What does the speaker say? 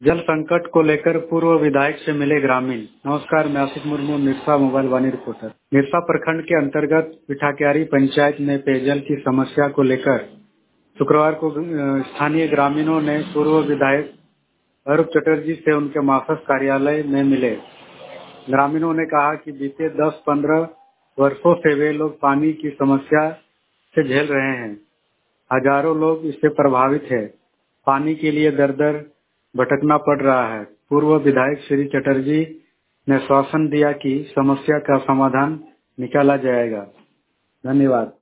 जल संकट को लेकर पूर्व विधायक से मिले ग्रामीण। नमस्कार, मैं आशिक मुर्मू, निरसा मोबाइल वाणी रिपोर्टर। निरसा प्रखंड के अंतर्गत पिठाक्यारी पंचायत में पेयजल की समस्या को लेकर शुक्रवार को स्थानीय ग्रामीणों ने पूर्व विधायक अरूप चटर्जी से उनके माफस कार्यालय में मिले। ग्रामीणों ने कहा कि बीते 10-15 वर्षों से वे लोग पानी की समस्या से झेल रहे हैं। हजारों लोग इससे प्रभावित हैं। पानी के लिए दर दर भटकना पड़ रहा है। पूर्व विधायक श्री चटर्जी ने आश्वासन दिया कि समस्या का समाधान निकाला जाएगा। धन्यवाद।